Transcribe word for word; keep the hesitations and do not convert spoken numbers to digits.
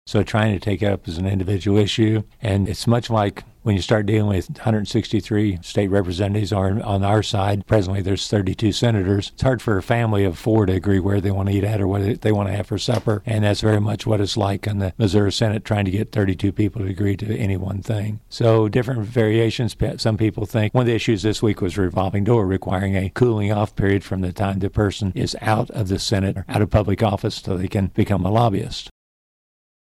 So trying to take it up as an individual issue, and it's much like when you start dealing with one hundred sixty-three state representatives on, on our side. Presently, there's thirty-two senators. It's hard for a family of four to agree where they want to eat at or what they want to have for supper, and that's very much what it's like in the Missouri Senate, trying to get thirty-two people to agree to any one thing. So different variations. Some people think one of the issues this week was revolving door, requiring a cooling off period from the time the person is out of the Senate or out of public office so they can become a lobbyist.